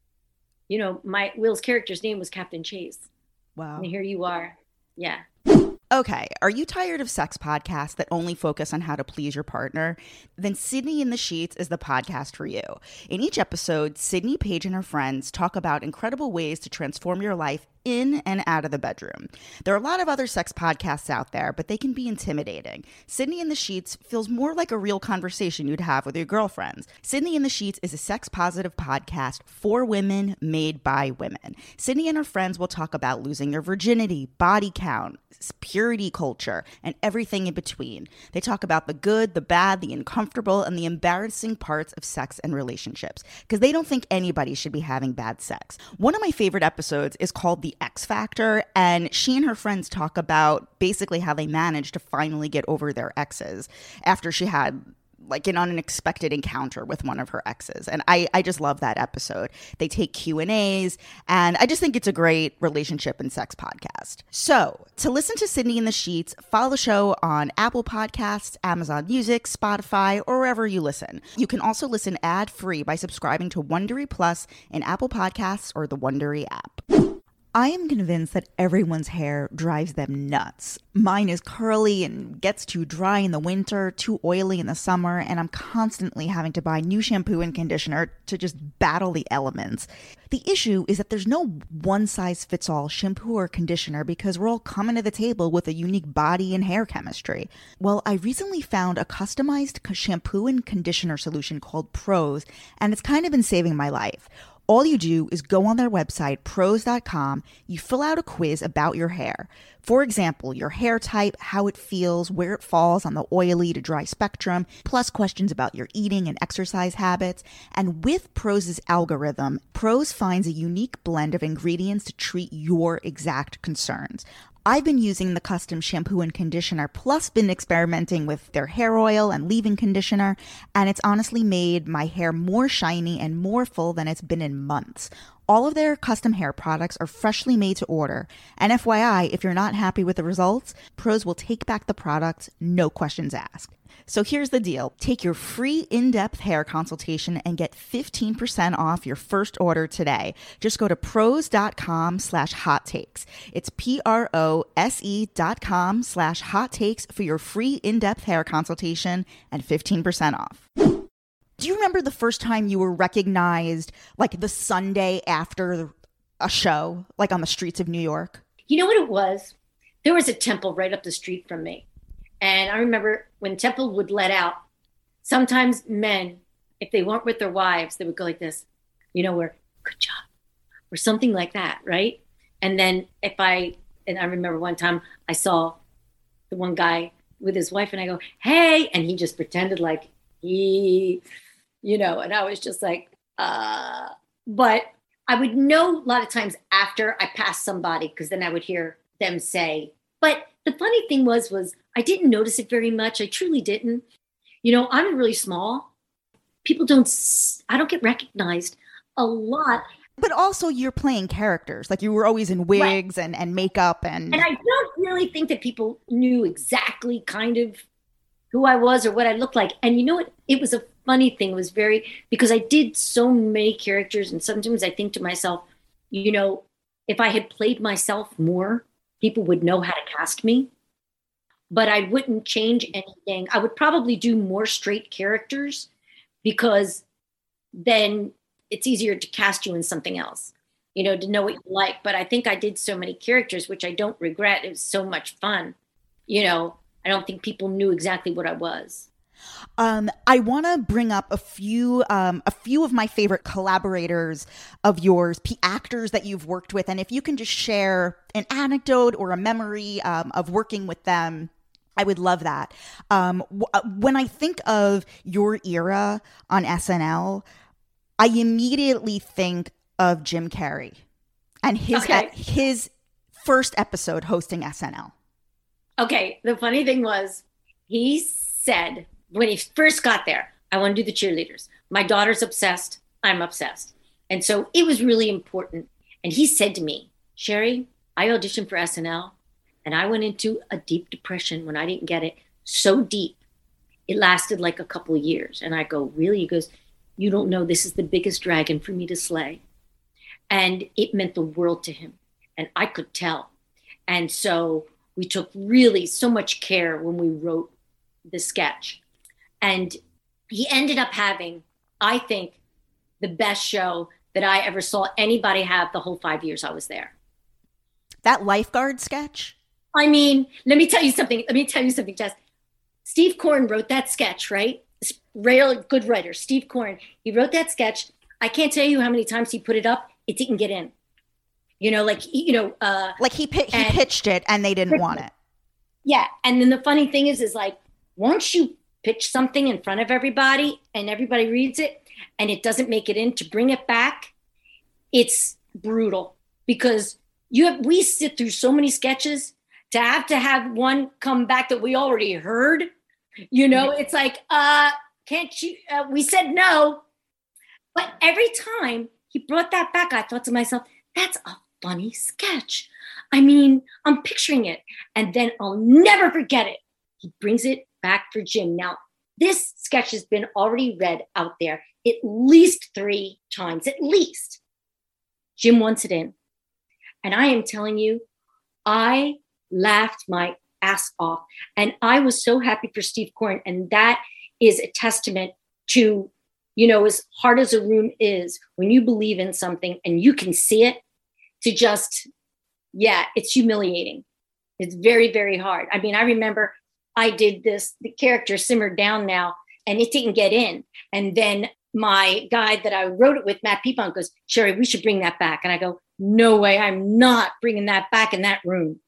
Speaker 5: Will's character's name was Captain Chase.
Speaker 4: Wow.
Speaker 5: And here you are. Yeah.
Speaker 4: Okay, are you tired of sex podcasts that only focus on how to please your partner? Then Sydney in the Sheets is the podcast for you. In each episode, Sydney Page and her friends talk about incredible ways to transform your life in and out of the bedroom. There are a lot of other sex podcasts out there, but they can be intimidating. Sydney in the Sheets feels more like a real conversation you'd have with your girlfriends. Sydney in the Sheets is a sex-positive podcast for women, made by women. Sydney and her friends will talk about losing your virginity, body count, purity culture, and everything in between. They talk about the good, the bad, the uncomfortable, and the embarrassing parts of sex and relationships, because they don't think anybody should be having bad sex. One of my favorite episodes is called The X Factor, and she and her friends talk about basically how they managed to finally get over their exes after she had an unexpected encounter with one of her exes. And I just love that episode. They take Q&As, and I just think it's a great relationship and sex podcast. So to listen to Sydney in the Sheets, follow the show on Apple Podcasts, Amazon Music, Spotify, or wherever you listen. You can also listen ad-free by subscribing to Wondery Plus in Apple Podcasts or the Wondery app. I am convinced that everyone's hair drives them nuts. Mine is curly and gets too dry in the winter, too oily in the summer, and I'm constantly having to buy new shampoo and conditioner to just battle the elements. The issue is that there's no one-size-fits-all shampoo or conditioner because we're all coming to the table with a unique body and hair chemistry. Well, I recently found a customized shampoo and conditioner solution called Prose, and it's kind of been saving my life. All you do is go on their website, prose.com, you fill out a quiz about your hair. For example, your hair type, how it feels, where it falls on the oily to dry spectrum, plus questions about your eating and exercise habits. And with Prose's algorithm, Prose finds a unique blend of ingredients to treat your exact concerns. I've been using the custom shampoo and conditioner, plus been experimenting with their hair oil and leave-in conditioner, and it's honestly made my hair more shiny and more full than it's been in months. All of their custom hair products are freshly made to order. And FYI, if you're not happy with the results, Prose will take back the product, no questions asked. So here's the deal. Take your free in-depth hair consultation and get 15% off your first order today. Just go to prose.com/hottakes. It's prose.com/hottakes for your free in-depth hair consultation and 15% off. Do you remember the first time you were recognized, the Sunday after a show, on the streets of New York?
Speaker 5: You know what it was? There was a temple right up the street from me. And I remember when Temple would let out, sometimes men, if they weren't with their wives, they would go like this, or good job, or something like that, right? And then I remember one time I saw the one guy with his wife and I go, hey, and he just pretended like and I was just like, but I would know a lot of times after I passed somebody, because then I would hear them say, but the funny thing was I didn't notice it very much. I truly didn't. I'm really small. I don't get recognized a lot.
Speaker 4: But also you're playing characters. Like you were always in wigs and makeup. And
Speaker 5: I don't really think that people knew exactly kind of who I was or what I looked like. And you know what? It was a funny thing. It was because I did so many characters. And sometimes I think to myself, if I had played myself more, people would know how to cast me. But I wouldn't change anything. I would probably do more straight characters because then it's easier to cast you in something else, to know what you like. But I think I did so many characters, which I don't regret. It was so much fun. I don't think people knew exactly what I was.
Speaker 4: I want to bring up a few of my favorite collaborators of yours, actors that you've worked with. And if you can just share an anecdote or a memory of working with them, I would love that. When I think of your era on SNL, I immediately think of Jim Carrey and his first episode hosting SNL.
Speaker 5: Okay, the funny thing was, he said when he first got there, I want to do the cheerleaders. My daughter's obsessed. I'm obsessed. And so it was really important. And he said to me, Sherry, I auditioned for SNL and I went into a deep depression when I didn't get it. So deep. It lasted like a couple of years. And I go, really? He goes, you don't know, this is the biggest dragon for me to slay. And it meant the world to him. And I could tell. And so we took really so much care when we wrote the sketch. And he ended up having, I think, the best show that I ever saw anybody have the whole 5 years I was there.
Speaker 4: That lifeguard sketch?
Speaker 5: I mean, let me tell you something, Jess. Steve Korn wrote that sketch, right? Real good writer, Steve Korn. He wrote that sketch. I can't tell you how many times he put it up. It didn't get in.
Speaker 4: He pitched it and they didn't want it.
Speaker 5: Yeah. And then the funny thing is like, once you pitch something in front of everybody and everybody reads it and it doesn't make it in, to bring it back, it's brutal because we sit through so many sketches to have one come back that we already heard, it's like, can't you, we said no. But every time he brought that back, I thought to myself, that's a funny sketch. I mean, I'm picturing it and then I'll never forget it. He brings it back for Jim. Now, this sketch has been already read out there at least 3 times, at least. Jim wants it in. And I am telling you, I laughed my ass off. And I was so happy for Steve Korn. And that is a testament to, as hard as a room is, when you believe in something and you can see it, to just, it's humiliating. It's very, very hard. I mean, I remember I did the character Simmered Down Now, and it didn't get in. And then my guy that I wrote it with, Matt Piepon, goes, Sherry, we should bring that back. And I go, no way, I'm not bringing that back in that room.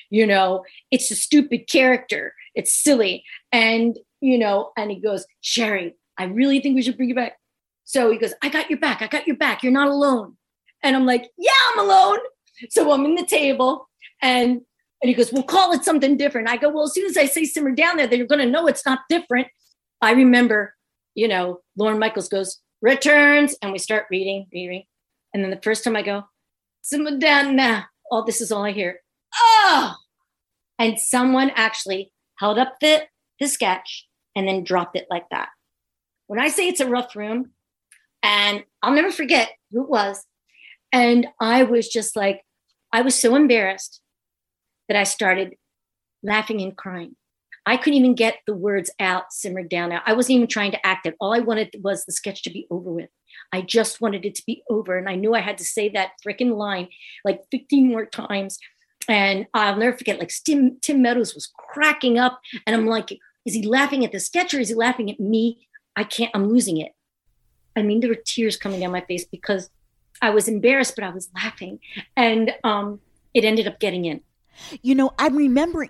Speaker 5: It's a stupid character. It's silly. And, and he goes, Sherry, I really think we should bring it back. So he goes, I got your back. You're not alone. And I'm like, yeah, I'm alone. So I'm in the table and he goes, we'll call it something different. I go, well, as soon as I say Simmer Down there, they're going to know it's not different. I remember, Lorne Michaels goes, returns. And we start reading. And then the first time I go, Simmer Down Now. Oh, this is all I hear. Oh! And someone actually held up the sketch and then dropped it like that. When I say it's a rough room, and I'll never forget who it was. And I was just like, I was so embarrassed that I started laughing and crying. I couldn't even get the words out, Simmered Down Now. I wasn't even trying to act it. All I wanted was the sketch to be over with. I just wanted it to be over. And I knew I had to say that freaking line like 15 more times. And I'll never forget, like Tim Meadows was cracking up. And I'm like, is he laughing at the sketch or is he laughing at me? I'm losing it. I mean, there were tears coming down my face because I was embarrassed, but I was laughing. And it ended up getting in.
Speaker 4: I'm remembering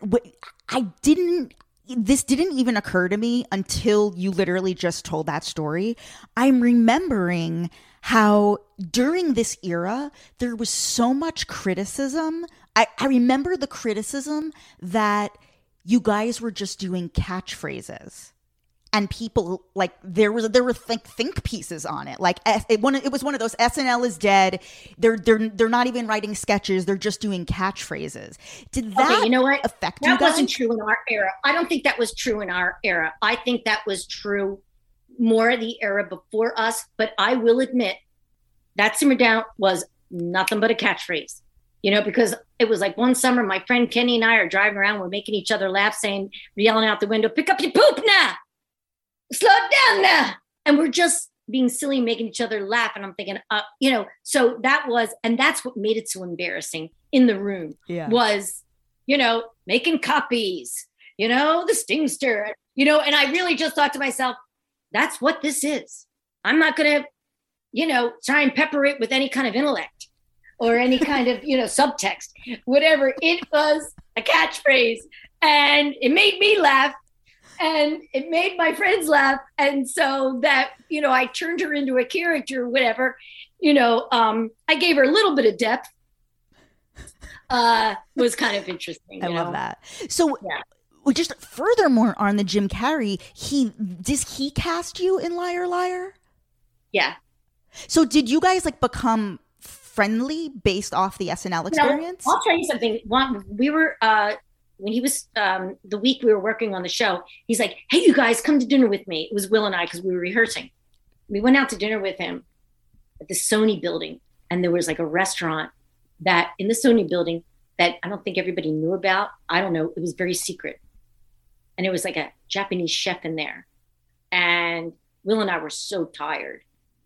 Speaker 4: this didn't even occur to me until you literally just told that story. I'm remembering how during this era, there was so much criticism I remember the criticism that you guys were just doing catchphrases. And people like there were think pieces on it. Like it was one of those SNL is dead. They're not even writing sketches. They're just doing catchphrases. Did that
Speaker 5: you know what?
Speaker 4: affect you guys?
Speaker 5: That wasn't true in our era. I don't think that was true in our era. I think that was true more the era before us. But I will admit that Simmer Down was nothing but a catchphrase. Because it was like one summer, my friend Kenny and I are driving around. We're making each other laugh, yelling out the window, "Pick up your poop now. Slow it down now." And we're just being silly, making each other laugh. And I'm thinking, so that's what made it so embarrassing in the room was, making copies, the Stingster, and I really just thought to myself, that's what this is. I'm not going to, try and pepper it with any kind of intellect or any kind of, subtext, whatever. It was a catchphrase and it made me laugh. And it made my friends laugh. And so that, I turned her into a character or whatever, I gave her a little bit of depth. Was kind of interesting.
Speaker 4: I love that. So just furthermore on the Jim Carrey, does he cast you in Liar Liar?
Speaker 5: Yeah.
Speaker 4: So did you guys become friendly based off the SNL experience?
Speaker 5: No, I'll tell you something. We were, when he was the week we were working on the show, he's like, "Hey, you guys, come to dinner with me." It was Will and I because we were rehearsing. We went out to dinner with him at the Sony building, and there was a restaurant that in the Sony building that I don't think everybody knew about. I don't know. It was very secret, and it was a Japanese chef in there. And Will and I were so tired,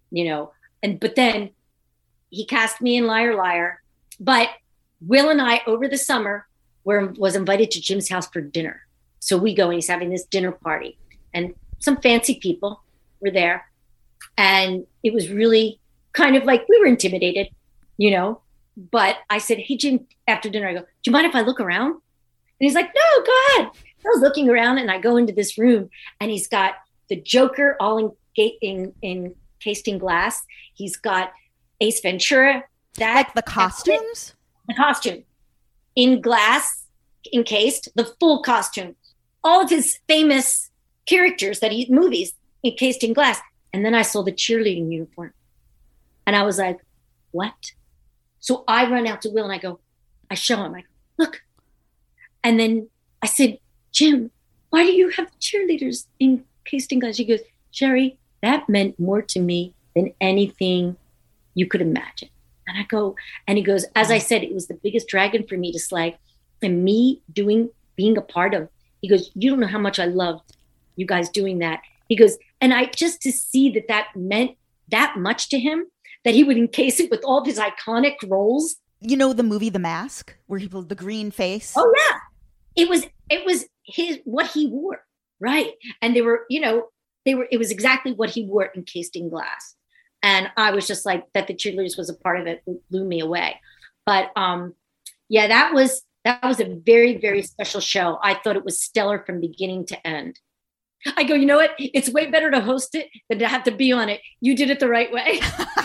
Speaker 5: but then he cast me in Liar Liar. But Will and I over the summer was invited to Jim's house for dinner. So we go and he's having this dinner party and some fancy people were there. And it was really kind of we were intimidated, but I said, "Hey, Jim," after dinner, I go, "Do you mind if I look around?" And he's like, "No, go ahead." I was looking around and I go into this room and he's got the Joker all encased in glass. He's got Ace Ventura.
Speaker 4: The costumes?
Speaker 5: The costume. In glass, encased, the full costume, all of his famous characters movies encased in glass. And then I saw the cheerleading uniform and I was like, "What?" So I run out to Will and I show him, "Look." And then I said, "Jim, why do you have the cheerleaders encased in glass?" He goes, "Sherry, that meant more to me than anything you could imagine." And I go, and he goes, "As I said, it was the biggest dragon for me to slay and me being a part of." He goes, "You don't know how much I loved you guys doing that." He goes, and I just to see that meant that much to him, that he would encase it with all of his iconic roles.
Speaker 4: The movie The Mask, where he pulled the green face.
Speaker 5: Oh yeah. It was what he wore. Right. And they were, it was exactly what he wore encased in glass. And I was just like, that the cheerleaders was a part of it, blew me away. But that was a very, very special show. I thought it was stellar from beginning to end. I go, you know what? It's way better to host it than to have to be on it. You did it the right way.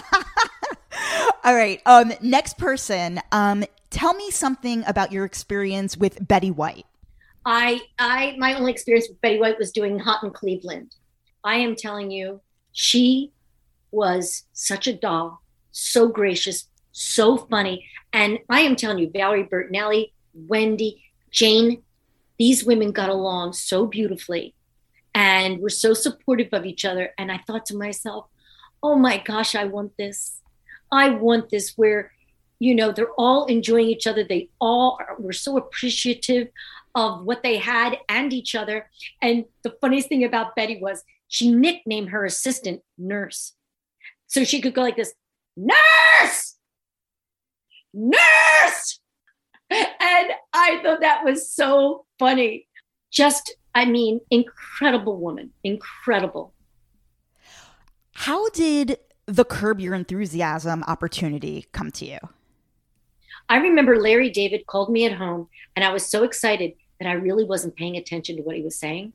Speaker 4: All right. Next person. Tell me something about your experience with Betty White.
Speaker 5: My only experience with Betty White was doing Hot in Cleveland. I am telling you, she was such a doll, so gracious, so funny. And I am telling you, Valerie Bertinelli, Wendy, Jane, these women got along so beautifully and were so supportive of each other. And I thought to myself, oh my gosh, I want this. I want this where, they're all enjoying each other. They all were so appreciative of what they had and each other. And the funniest thing about Betty was she nicknamed her assistant Nurse. So she could go like this, "Nurse! Nurse!" And I thought that was so funny. Incredible woman, incredible.
Speaker 4: How did the Curb Your Enthusiasm opportunity come to you?
Speaker 5: I remember Larry David called me at home and I was so excited that I really wasn't paying attention to what he was saying.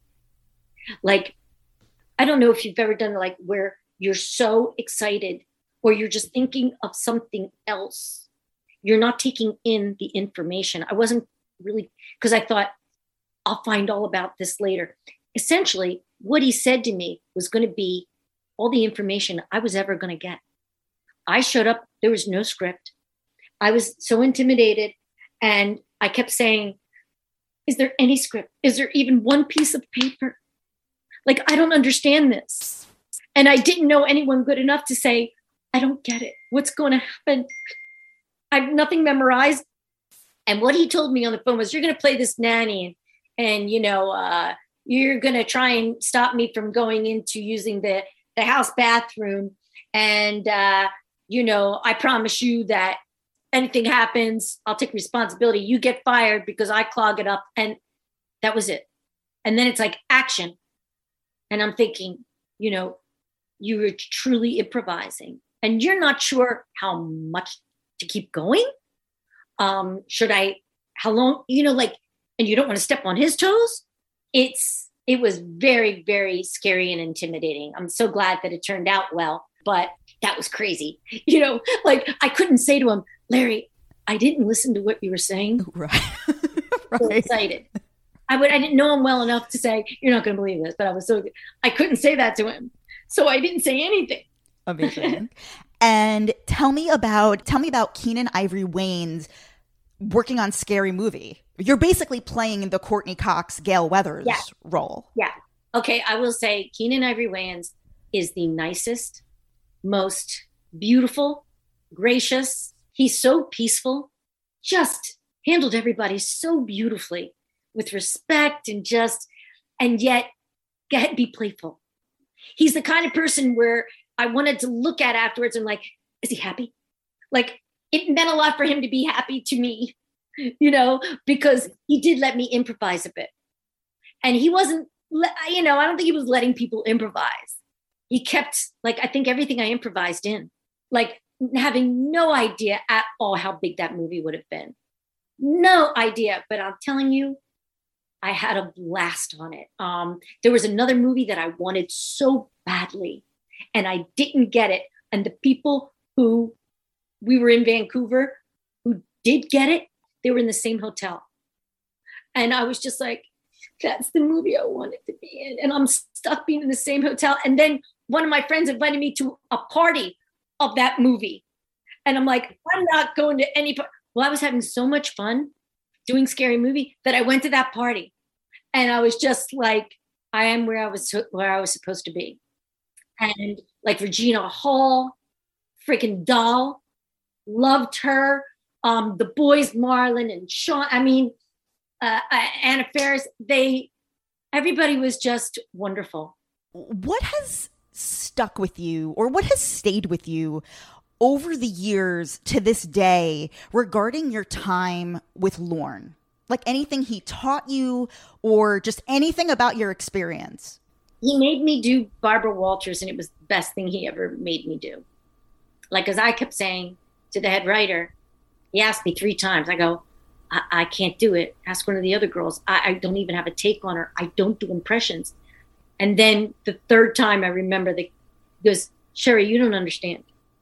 Speaker 5: I don't know if you've ever done where you're so excited or you're just thinking of something else. you're not taking in the information. I wasn't really, because I thought, I'll find all about this later. Essentially, what he said to me was going to be all the information I was ever going to get. I showed up, there was no script. I was so intimidated, and I kept saying, is there any script? Is there even one piece of paper? Like, I don't understand this. And I didn't know anyone good enough to say, I don't get it. What's going to happen? I have nothing memorized. And what he told me on the phone was, you're going to play this nanny, and you're going to try and stop me from going into using the house bathroom. And, I promise you that anything happens, I'll take responsibility. You get fired because I clog it up. And that was it. And then it's like action. And I'm thinking, you were truly improvising and you're not sure how much to keep going. How long, and you don't want to step on his toes. It was very, very scary and intimidating. I'm so glad that it turned out well, but that was crazy. I couldn't say to him, Larry, I didn't listen to what you were saying.
Speaker 4: Right.
Speaker 5: Right. So excited. I didn't know him well enough to say, you're not going to believe this, but I couldn't say that to him. So I didn't say anything.
Speaker 4: Amazing. And tell me about Keenen Ivory Wayans working on Scary Movie. You're basically playing the Courtney Cox, Gale Weathers role.
Speaker 5: Yeah. Okay. I will say Keenen Ivory Wayans is the nicest, most beautiful, gracious. He's so peaceful, just handled everybody so beautifully with respect and yet be playful. He's the kind of person where I wanted to look at afterwards and like, is he happy? Like, it meant a lot for him to be happy to me, because he did let me improvise a bit. And he wasn't, I don't think he was letting people improvise. He kept, I think everything I improvised in, having no idea at all how big that movie would have been. No idea. But I'm telling you, I had a blast on it. There was another movie that I wanted so badly, and I didn't get it. And the people who we were in Vancouver who did get it, they were in the same hotel. And I was just like, that's the movie I wanted to be in. And I'm stuck being in the same hotel. And then one of my friends invited me to a party of that movie. And I'm like, I'm not going to any party. Well, I was having so much fun doing Scary Movie that I went to that party. And I was just like, I am where I was supposed to be. And Regina Hall, freaking doll, loved her. The boys, Marlon and Sean, Anna Faris, everybody was just wonderful.
Speaker 4: What has stuck with you, or what has stayed with you over the years to this day regarding your time with Lorne? Like anything he taught you, or just anything about your experience?
Speaker 5: He made me do Barbara Walters, and it was the best thing he ever made me do. As I kept saying to the head writer, he asked me 3 times. I go, I can't do it. Ask one of the other girls. I don't even have a take on her. I don't do impressions. And then the 3rd time I remember he goes, Sherry, you don't understand.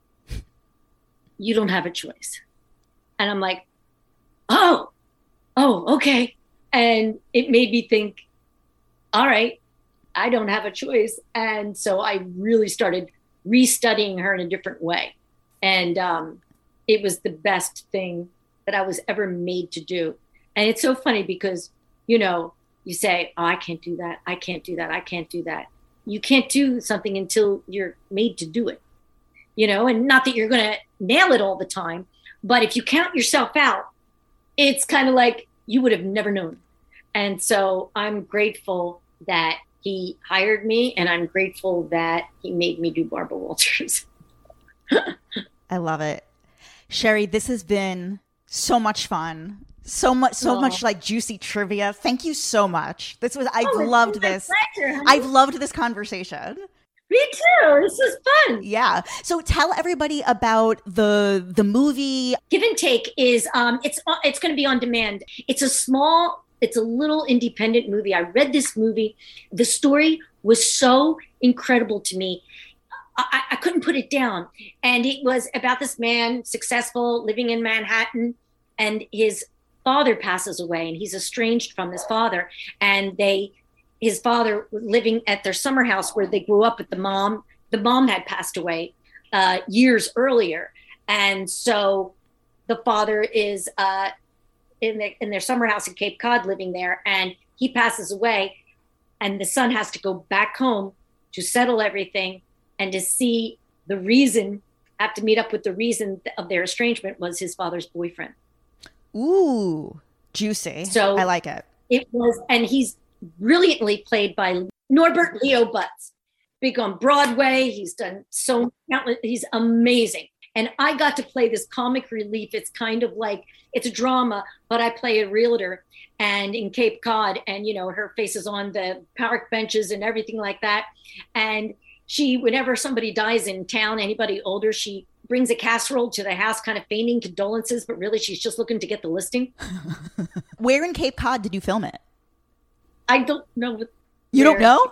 Speaker 5: You don't have a choice. And I'm like, oh, okay. And it made me think, all right, I don't have a choice. And so I really started restudying her in a different way. And it was the best thing that I was ever made to do. And it's so funny because, you say, oh, I can't do that. I can't do that. I can't do that. You can't do something until you're made to do it, and not that you're going to nail it all the time. But if you count yourself out, it's kind of like you would have never known. And so I'm grateful that he hired me, and I'm grateful that he made me do Barbara Walters.
Speaker 4: I love it. Sherry, this has been so much fun. So much juicy trivia. Thank you so much. I've loved this.
Speaker 5: Pleasure,
Speaker 4: I've loved this conversation.
Speaker 5: Me too. This is fun.
Speaker 4: Yeah. So tell everybody about the movie.
Speaker 5: Give and Take is it's going to be on demand. It's a little independent movie. I read this movie. The story was so incredible to me. I couldn't put it down. And it was about this man, successful, living in Manhattan, and his father passes away, and he's estranged from his father. And his father was living at their summer house where they grew up with the mom. The mom had passed away years earlier. And so the father is in their summer house in Cape Cod living there, and he passes away. And the son has to go back home to settle everything and to see the reason, have to meet up with the reason of their estrangement was his father's boyfriend.
Speaker 4: Ooh, juicy. So I like it.
Speaker 5: It was, and he's brilliantly played by Norbert Leo Butz. Big on Broadway. He's done so countless. He's amazing. And I got to play this comic relief. It's kind of like, it's a drama, but I play a realtor and in Cape Cod, and, you know, her face is on the park benches and everything like that. And she, whenever somebody dies in town, anybody older, she brings a casserole to the house, kind of feigning condolences, but really she's just looking to get the listing.
Speaker 4: Where in Cape Cod did you film it?
Speaker 5: I don't know.
Speaker 4: You don't know?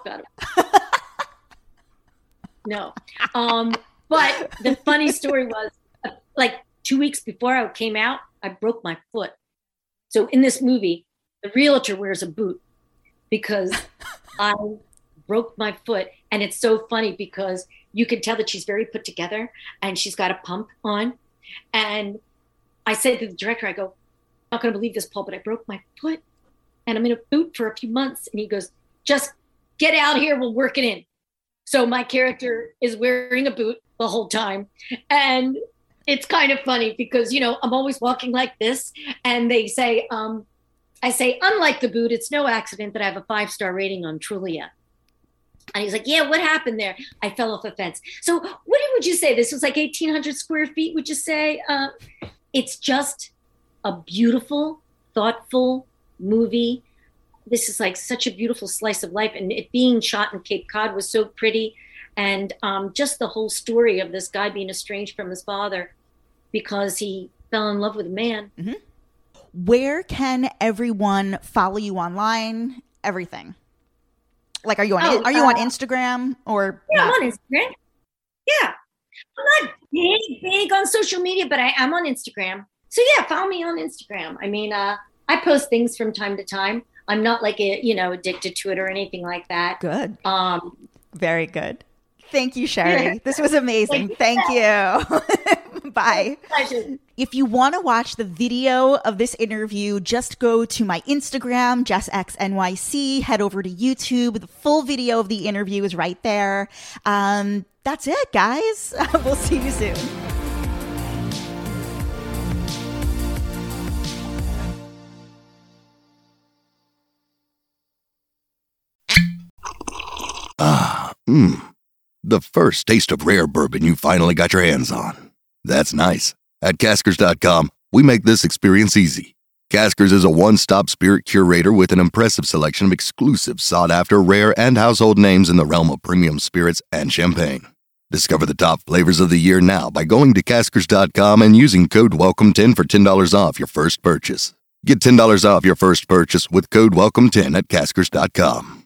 Speaker 5: No. But the funny story was, like 2 weeks before I came out, I broke my foot. So in this movie, the realtor wears a boot because I broke my foot. And it's so funny because you can tell that she's very put together and she's got a pump on. And I said to the director, I go, I'm not going to believe this, Paul, but I broke my foot and I'm in a boot for a few months. And he goes, just get out here. We'll work it in. So my character is wearing a boot the whole time. And it's kind of funny because, you know, I'm always walking like this. And they say, I say, unlike the boot, it's no accident that I have a 5-star rating on Trulia. And he's like, yeah, what happened there? I fell off a fence. So what would you say? This was like 1,800 square feet, would you say? It's just a beautiful, thoughtful movie. This is like such a beautiful slice of life. And it being shot in Cape Cod was so pretty. And just the whole story of this guy being estranged from his father because he fell in love with a man.
Speaker 4: Mm-hmm. Where can everyone follow you online? Everything. Like, are you on Instagram or?
Speaker 5: Yeah, not? I'm on Instagram. Yeah. I'm not big on social media, but I am on Instagram. So yeah, follow me on Instagram. I mean, I post things from time to time. I'm not like addicted to it or anything like that.
Speaker 4: Good. Very good. Thank you, Sherry. Yeah. This was amazing. Thank you. Bye.
Speaker 5: Pleasure.
Speaker 4: If you want to watch the video of this interview, just go to my Instagram, JessXNYC, head over to YouTube. The full video of the interview is right there. That's it, guys. We'll see you soon.
Speaker 6: The first taste of rare bourbon you finally got your hands on. That's nice. At Caskers.com, we make this experience easy. Caskers is a one-stop spirit curator with an impressive selection of exclusive, sought-after, rare, and household names in the realm of premium spirits and champagne. Discover the top flavors of the year now by going to Caskers.com and using code WELCOME10 for $10 off your first purchase. Get $10 off your first purchase with code WELCOME10 at Caskers.com.